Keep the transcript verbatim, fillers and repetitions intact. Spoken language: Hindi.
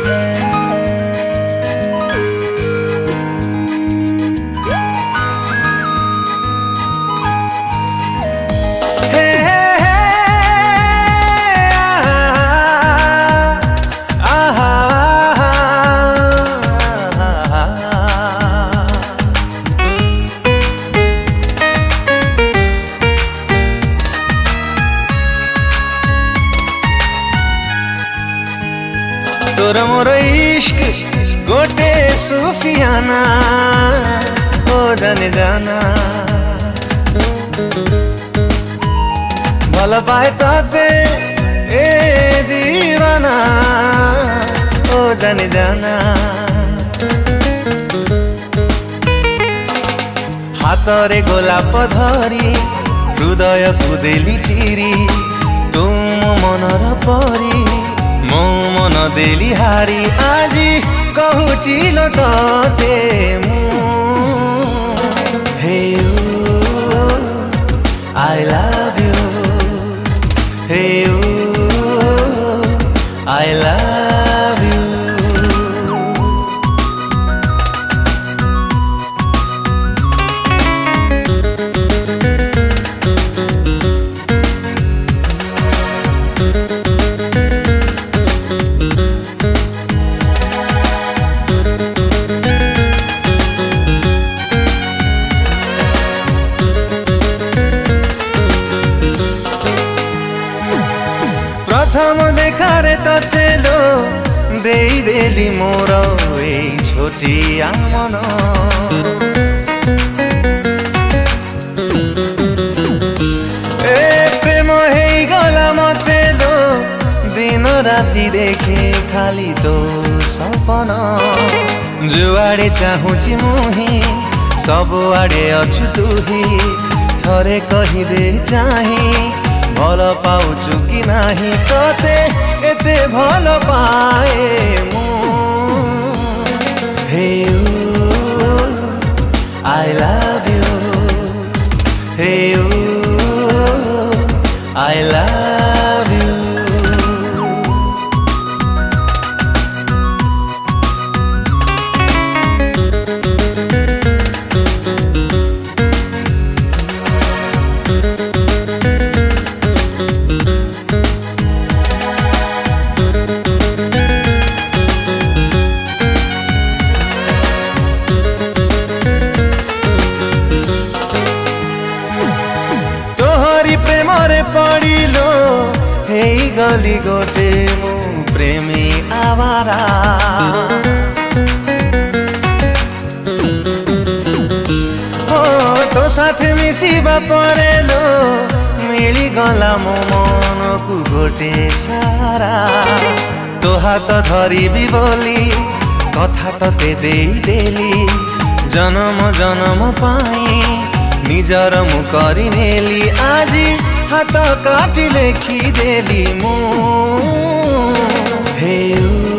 तोर मोर इश्क गोटे सुफियाना हो जाने जाना भल पाए तते ए दीवाना हो जाने जाना हातरे गोलाप धरी हृदय को देली चिरी तुम मनर परी मो मन देली हारी आजी कहूचिलो तते मु hey you I love you hey you I love you प्रथम देखारे तते लो देई देली मोर ए छोटिया मन ए प्रेम हेई गला मते लो दिन राति देखे खाली तो सपन जुआड़े चाहूची मुही सब आड़े अछु तुही थरे कही दे चाही भल पाउचु कि नाही तते एते भल पाए मु hey you I love you hey you I love you प्रेमरे पड़िलो हेई गली गोटे मु प्रेमी आवारा हो तो साथे मिसिबा परेलो मिली गला मो मन को गोटे सारा तो हाथ धरी भी बोली कथा तते देई देली जन्म जन्म पाई निजर मु करी नेली आजी हाथ काटी लेखी देली मु हे यू